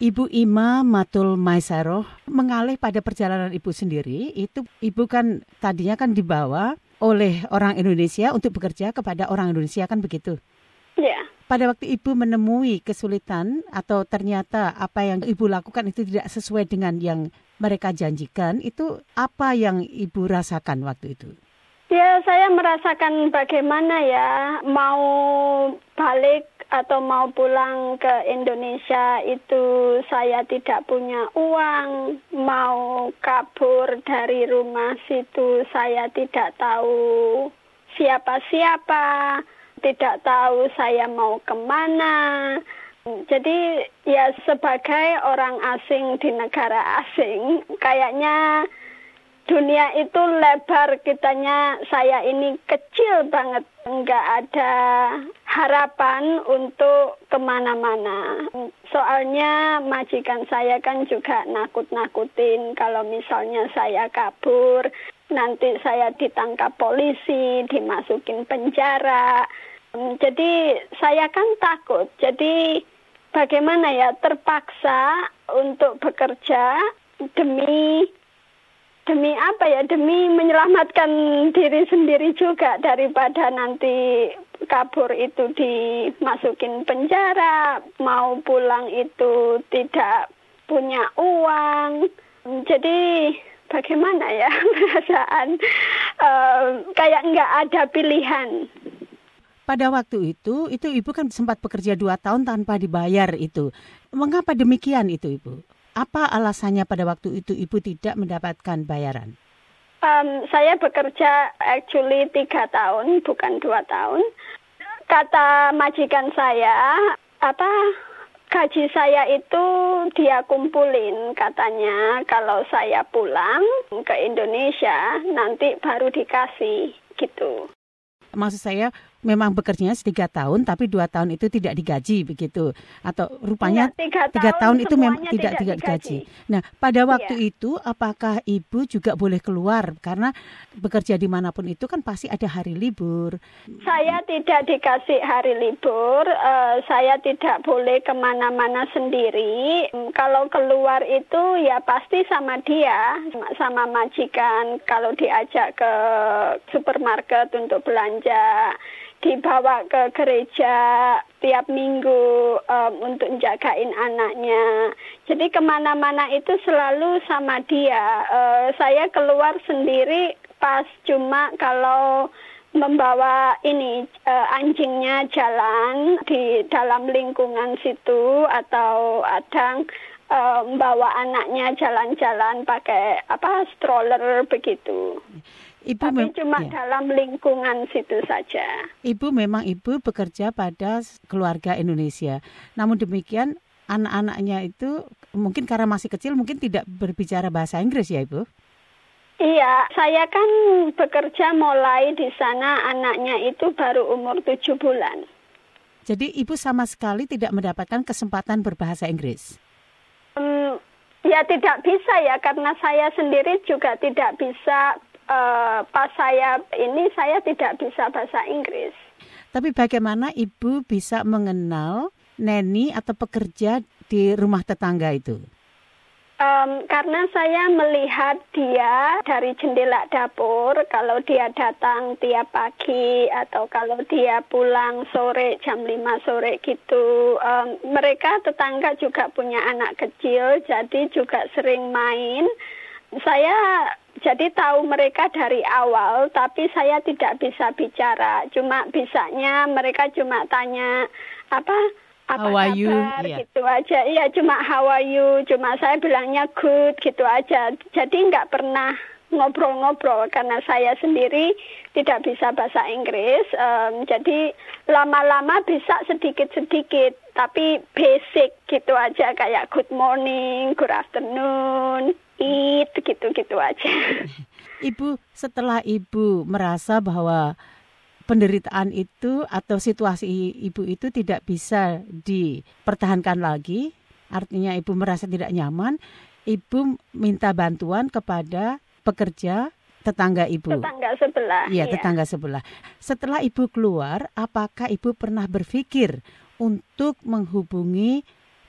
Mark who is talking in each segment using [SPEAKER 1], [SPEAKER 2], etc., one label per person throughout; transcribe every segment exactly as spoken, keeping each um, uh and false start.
[SPEAKER 1] Ibu Ima Matul Maisaroh, mengalih pada perjalanan Ibu sendiri, itu Ibu kan tadinya kan dibawa oleh orang Indonesia untuk bekerja kepada orang Indonesia, kan begitu?
[SPEAKER 2] Ya.
[SPEAKER 1] Pada waktu Ibu menemui kesulitan atau ternyata apa yang Ibu lakukan itu tidak sesuai dengan yang mereka janjikan, itu apa yang Ibu rasakan waktu itu?
[SPEAKER 2] Ya, saya merasakan bagaimana ya, mau balik atau mau pulang ke Indonesia itu saya tidak punya uang, mau kabur dari rumah situ saya tidak tahu siapa-siapa, tidak tahu saya mau kemana. Jadi ya sebagai orang asing di negara asing, kayaknya dunia itu lebar, kitanya saya ini kecil banget, nggak ada harapan untuk kemana-mana. Soalnya majikan saya kan juga nakut-nakutin kalau misalnya saya kabur, nanti saya ditangkap polisi, dimasukin penjara. Jadi saya kan takut, jadi bagaimana ya, terpaksa untuk bekerja demi Demi apa ya, demi menyelamatkan diri sendiri juga daripada nanti kabur itu dimasukin penjara, mau pulang itu tidak punya uang. Jadi bagaimana ya perasaan, uh, kayak nggak ada pilihan.
[SPEAKER 1] Pada waktu itu, itu Ibu kan sempat bekerja dua tahun tanpa dibayar itu. Mengapa demikian itu Ibu? Apa alasannya pada waktu itu Ibu tidak mendapatkan bayaran?
[SPEAKER 2] Um, saya bekerja actually tiga tahun, bukan dua tahun. Kata majikan saya, apa gaji saya itu dia kumpulin, katanya kalau saya pulang ke Indonesia nanti baru dikasih gitu.
[SPEAKER 1] Maksud saya memang bekerjanya tiga tahun, tapi dua tahun itu tidak digaji begitu, atau rupanya
[SPEAKER 2] ya, tiga,
[SPEAKER 1] tiga tahun, tahun itu memang tidak
[SPEAKER 2] tidak,
[SPEAKER 1] tidak digaji.
[SPEAKER 2] digaji.
[SPEAKER 1] Nah, pada waktu
[SPEAKER 2] ya.
[SPEAKER 1] itu apakah Ibu juga boleh keluar karena bekerja dimanapun itu kan pasti ada hari libur?
[SPEAKER 2] Saya tidak dikasih hari libur, uh, saya tidak boleh kemana-mana sendiri. Kalau keluar itu ya pasti sama dia, sama majikan. Kalau diajak ke supermarket untuk belanja, dibawa ke gereja tiap minggu um, untuk jagain anaknya. Jadi kemana-mana itu selalu sama dia. Uh, saya keluar sendiri pas cuma kalau membawa ini uh, anjingnya jalan di dalam lingkungan situ, atau kadang uh, membawa anaknya jalan-jalan pakai apa stroller begitu.
[SPEAKER 1] Ibu
[SPEAKER 2] Tapi
[SPEAKER 1] mem-
[SPEAKER 2] cuma
[SPEAKER 1] ya.
[SPEAKER 2] dalam lingkungan situ saja.
[SPEAKER 1] Ibu memang Ibu bekerja pada keluarga Indonesia. Namun demikian anak-anaknya itu mungkin karena masih kecil mungkin tidak berbicara bahasa Inggris ya Ibu?
[SPEAKER 2] Iya, saya kan bekerja mulai di sana anaknya itu baru umur tujuh bulan.
[SPEAKER 1] Jadi Ibu sama sekali tidak mendapatkan kesempatan berbahasa Inggris?
[SPEAKER 2] Um, ya tidak bisa ya, karena saya sendiri juga tidak bisa. Uh, pas saya ini saya tidak bisa bahasa Inggris.
[SPEAKER 1] Tapi bagaimana Ibu bisa mengenal neni atau pekerja di rumah tetangga itu?
[SPEAKER 2] Um, karena saya melihat dia dari jendela dapur, kalau dia datang tiap pagi atau kalau dia pulang sore jam lima sore gitu. Um, mereka tetangga juga punya anak kecil, jadi juga sering main. Saya jadi tahu mereka dari awal, tapi saya tidak bisa bicara. Cuma bisanya mereka cuma tanya apa apa
[SPEAKER 1] how are you?
[SPEAKER 2] kabar
[SPEAKER 1] Yeah.
[SPEAKER 2] gitu aja. Iya, cuma how are you. Cuma saya bilangnya good gitu aja. Jadi nggak pernah ngobrol-ngobrol karena saya sendiri tidak bisa bahasa Inggris. Um, jadi lama-lama bisa sedikit-sedikit, tapi basic gitu aja, kayak good morning, good afternoon, eat, gitu-gitu aja.
[SPEAKER 1] Ibu, setelah Ibu merasa bahwa penderitaan itu atau situasi Ibu itu tidak bisa dipertahankan lagi, artinya Ibu merasa tidak nyaman, Ibu minta bantuan kepada pekerja tetangga Ibu.
[SPEAKER 2] Tetangga sebelah.
[SPEAKER 1] Iya,
[SPEAKER 2] iya.
[SPEAKER 1] tetangga sebelah. Setelah Ibu keluar, apakah Ibu pernah berpikir untuk menghubungi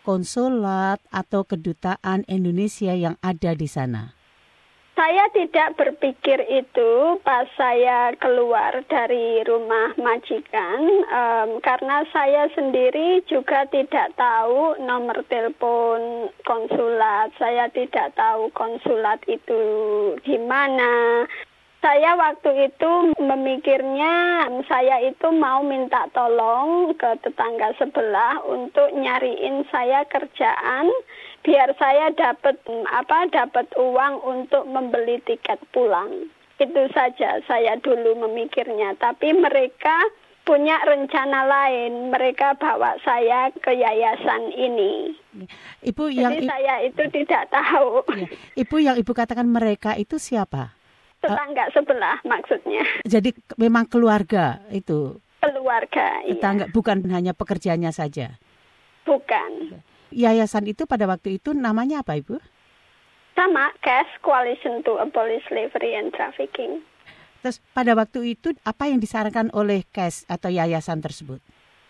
[SPEAKER 1] konsulat atau kedutaan Indonesia yang ada di sana?
[SPEAKER 2] Saya tidak berpikir itu pas saya keluar dari rumah majikan, um, karena saya sendiri juga tidak tahu nomor telepon konsulat. Saya tidak tahu konsulat itu di mana. Saya waktu itu memikirnya saya itu mau minta tolong ke tetangga sebelah untuk nyariin saya kerjaan biar saya dapat apa dapat uang untuk membeli tiket pulang. Itu saja saya dulu memikirnya, tapi mereka punya rencana lain. Mereka bawa saya ke yayasan ini.
[SPEAKER 1] Ibu yang
[SPEAKER 2] Jadi saya itu tidak tahu.
[SPEAKER 1] Ya. Ibu yang Ibu katakan mereka itu siapa?
[SPEAKER 2] Tetangga uh, sebelah maksudnya.
[SPEAKER 1] Jadi memang keluarga itu?
[SPEAKER 2] Keluarga,
[SPEAKER 1] tetangga, iya. Bukan hanya pekerjaannya saja?
[SPEAKER 2] Bukan.
[SPEAKER 1] Yayasan itu pada waktu itu namanya apa, Ibu?
[SPEAKER 2] Sama, C A S, Coalition to Abolish Slavery and Trafficking.
[SPEAKER 1] Terus pada waktu itu apa yang disarankan oleh C A S atau yayasan tersebut?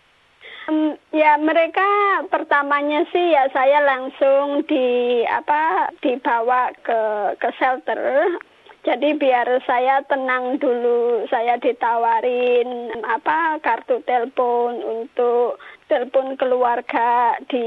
[SPEAKER 2] Um, ya mereka pertamanya sih ya saya langsung di apa dibawa ke ke shelter. Jadi biar saya tenang dulu, saya ditawarin apa kartu telepon untuk telepon keluarga di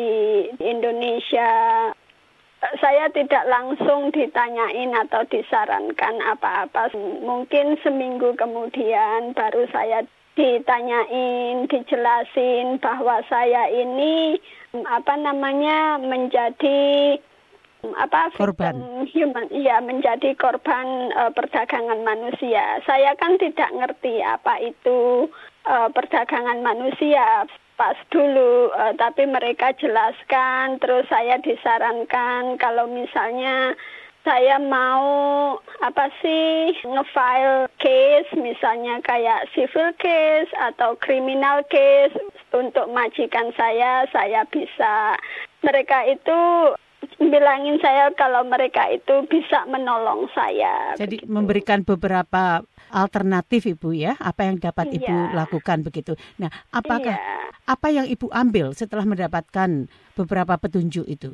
[SPEAKER 2] Indonesia. Saya tidak langsung ditanyain atau disarankan apa-apa. Mungkin seminggu kemudian baru saya ditanyain, dijelasin bahwa saya ini apa namanya menjadi apa
[SPEAKER 1] korban
[SPEAKER 2] human ya menjadi korban uh, perdagangan manusia. Saya kan tidak ngerti apa itu uh, perdagangan manusia pas dulu, uh, tapi mereka jelaskan. Terus saya disarankan kalau misalnya saya mau apa sih nge-file case misalnya kayak civil case atau criminal case untuk majikan saya, saya bisa. Mereka itu bilangin saya kalau mereka itu bisa menolong saya.
[SPEAKER 1] Jadi
[SPEAKER 2] begitu.
[SPEAKER 1] Memberikan beberapa alternatif Ibu ya, apa yang dapat
[SPEAKER 2] iya.
[SPEAKER 1] Ibu lakukan begitu. Nah, apakah
[SPEAKER 2] iya.
[SPEAKER 1] apa yang Ibu ambil setelah mendapatkan beberapa petunjuk itu?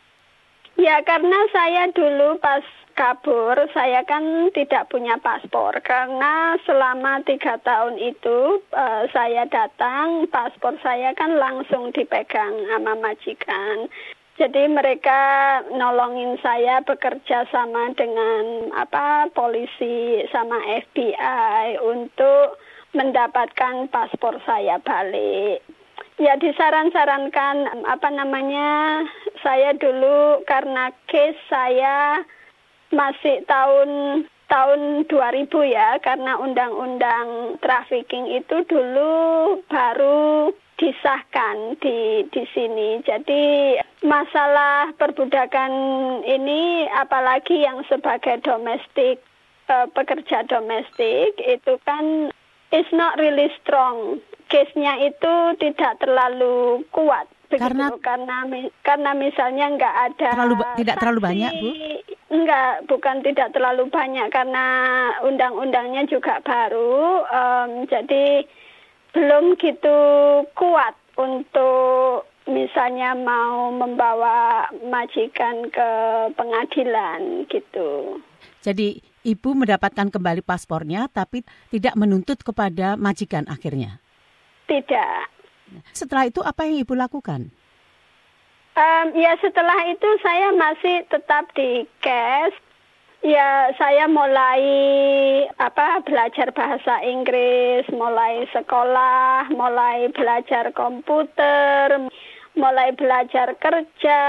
[SPEAKER 2] Ya karena saya dulu pas kabur, saya kan tidak punya paspor. Karena selama tiga tahun itu uh, saya datang, paspor saya kan langsung dipegang sama majikan. Jadi mereka nolongin saya bekerja sama dengan apa polisi sama F B I untuk mendapatkan paspor saya balik. Ya disaran-sarankan apa namanya saya dulu karena case saya masih tahun tahun dua ribu ya, karena undang-undang trafficking itu dulu baru disahkan di di sini. Jadi masalah perbudakan ini apalagi yang sebagai domestik uh, pekerja domestik itu kan is not really strong. Case-nya itu tidak terlalu kuat begitu
[SPEAKER 1] karena
[SPEAKER 2] karena karena misalnya nggak ada
[SPEAKER 1] terlalu, tidak
[SPEAKER 2] saksi,
[SPEAKER 1] terlalu banyak, Bu.
[SPEAKER 2] Enggak, bukan tidak terlalu banyak karena undang-undangnya juga baru, um, jadi belum gitu kuat untuk misalnya mau membawa majikan ke pengadilan gitu.
[SPEAKER 1] Jadi Ibu mendapatkan kembali paspornya tapi tidak menuntut kepada majikan akhirnya?
[SPEAKER 2] Tidak.
[SPEAKER 1] Setelah itu apa yang Ibu lakukan?
[SPEAKER 2] Um, ya setelah itu saya masih tetap di C A S. Ya saya mulai apa belajar bahasa Inggris, mulai sekolah, mulai belajar komputer, mulai belajar kerja.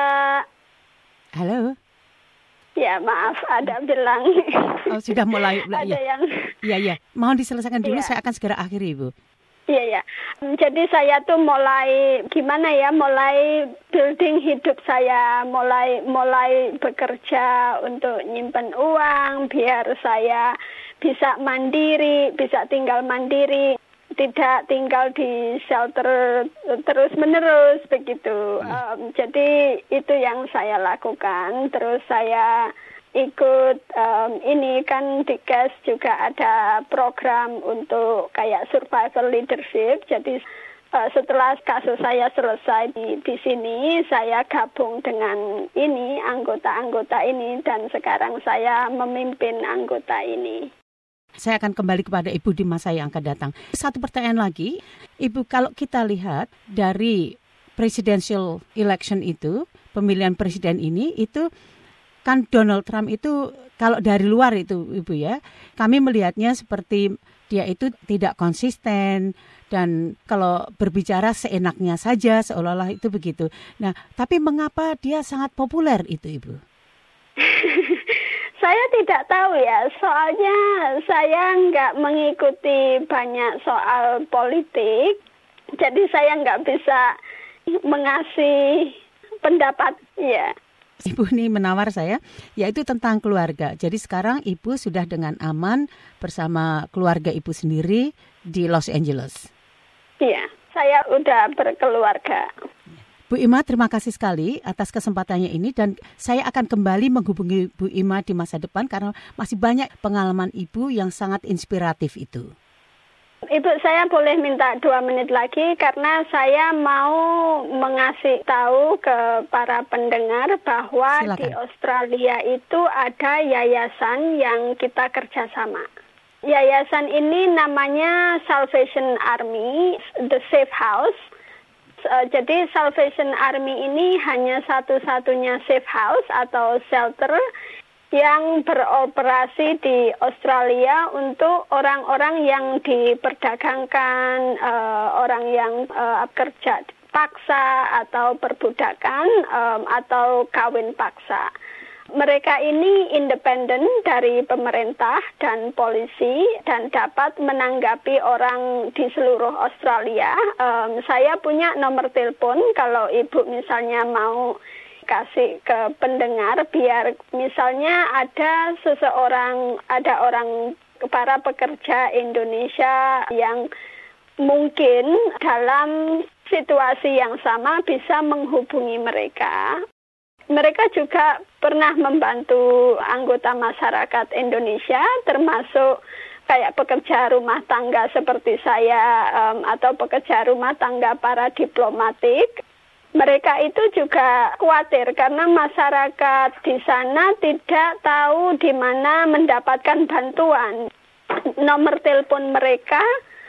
[SPEAKER 1] Halo.
[SPEAKER 2] Ya maaf, ada bilang.
[SPEAKER 1] Oh sudah mulai.
[SPEAKER 2] Ada
[SPEAKER 1] ya.
[SPEAKER 2] yang.
[SPEAKER 1] Iya iya. Mohon diselesaikan dulu,
[SPEAKER 2] ya.
[SPEAKER 1] Saya akan segera akhiri, Ibu.
[SPEAKER 2] Iya ya. Jadi saya tuh mulai gimana ya, mulai building hidup saya, mulai mulai bekerja untuk nyimpen uang biar saya bisa mandiri, bisa tinggal mandiri, tidak tinggal di shelter terus menerus begitu. Ya. Um, jadi itu yang saya lakukan. Terus saya ikut um, ini kan di C A S juga ada program untuk kayak survival leadership. Jadi Uh, setelah kasus saya selesai di, di sini, saya gabung dengan ini, anggota-anggota ini, dan sekarang saya memimpin anggota ini.
[SPEAKER 1] Saya akan kembali kepada Ibu di masa yang akan datang. Satu pertanyaan lagi, Ibu, kalau kita lihat dari presidential election itu, pemilihan presiden ini, itu kan Donald Trump itu, kalau dari luar itu, Ibu ya, kami melihatnya seperti dia itu tidak konsisten, dan kalau berbicara seenaknya saja, seolah-olah itu begitu. Nah, tapi mengapa dia sangat populer itu, Ibu?
[SPEAKER 2] Saya tidak tahu ya, soalnya saya nggak mengikuti banyak soal politik, jadi saya nggak bisa mengasih pendapat, ya.
[SPEAKER 1] Ibu ini menawar saya, yaitu tentang keluarga. Jadi sekarang Ibu sudah dengan aman bersama keluarga Ibu sendiri di Los Angeles.
[SPEAKER 2] Iya, saya udah berkeluarga.
[SPEAKER 1] Bu Ima, terima kasih sekali atas kesempatannya ini, dan saya akan kembali menghubungi Bu Ima di masa depan karena masih banyak pengalaman Ibu yang sangat inspiratif itu.
[SPEAKER 2] Ibu, saya boleh minta dua menit lagi karena saya mau mengasih tahu ke para pendengar bahwa Silakan. Di Australia itu ada yayasan yang kita kerjasama. Yayasan ini namanya Salvation Army, The Safe House. Uh, jadi Salvation Army ini hanya satu-satunya safe house atau shelter yang beroperasi di Australia untuk orang-orang yang diperdagangkan, uh, orang yang uh, kerja paksa atau perbudakan um, atau kawin paksa. Mereka ini independen dari pemerintah dan polisi dan dapat menanggapi orang di seluruh Australia. Um, saya punya nomor telepon kalau Ibu misalnya mau kasih ke pendengar, biar misalnya ada seseorang, ada orang, para pekerja Indonesia yang mungkin dalam situasi yang sama bisa menghubungi mereka. Mereka juga pernah membantu anggota masyarakat Indonesia, termasuk kayak pekerja rumah tangga seperti saya um, atau pekerja rumah tangga para diplomatik. Mereka itu juga khawatir karena masyarakat di sana tidak tahu di mana mendapatkan bantuan. Nomor telepon mereka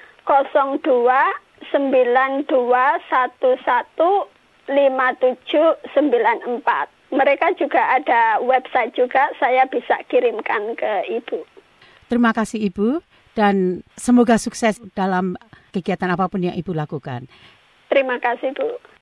[SPEAKER 2] nol dua sembilan dua satu satu lima tujuh sembilan empat. Mereka juga ada website juga, saya bisa kirimkan ke Ibu.
[SPEAKER 1] Terima kasih Ibu, dan semoga sukses dalam kegiatan apapun yang Ibu lakukan.
[SPEAKER 2] Terima kasih Bu.